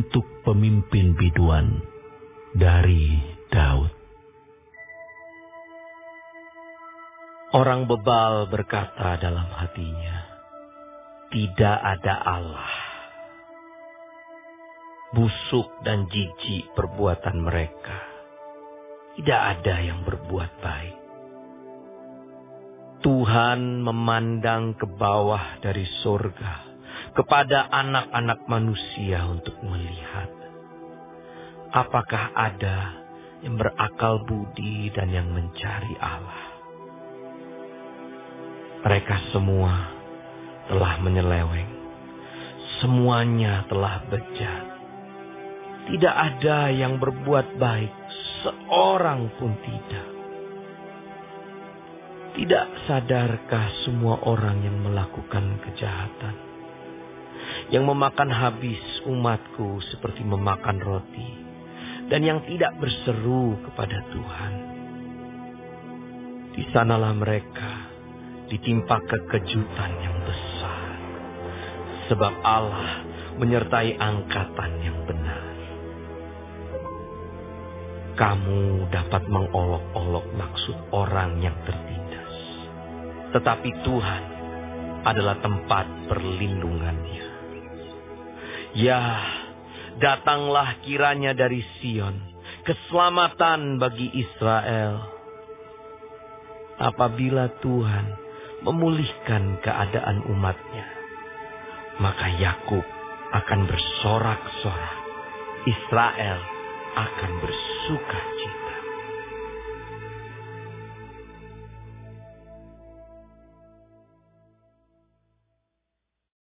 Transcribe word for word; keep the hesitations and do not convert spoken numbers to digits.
untuk pemimpin biduan dari Daud. Orang bebal berkata dalam hatinya, tidak ada Allah. Busuk dan jijik perbuatan mereka. Tidak ada yang berbuat baik. Tuhan memandang ke bawah dari surga kepada anak-anak manusia untuk melihat. Apakah ada yang berakal budi dan yang mencari Allah? Mereka semua telah menyeleweng. Semuanya telah bejat. Tidak ada yang berbuat baik, seorang pun tidak. Tidak sadarkah semua orang yang melakukan kejahatan, yang memakan habis umatku seperti memakan roti, dan yang tidak berseru kepada Tuhan? Di sanalah mereka ditimpa kekejutan yang besar, sebab Allah menyertai angkatan yang benar. Kamu dapat mengolok-olok maksud orang yang tertindas, tetapi Tuhan adalah tempat perlindungannya. Ya, datanglah kiranya dari Sion keselamatan bagi Israel. Apabila Tuhan memulihkan keadaan umatnya, maka Yakub akan bersorak-sorak, Israel akan bersuka cita.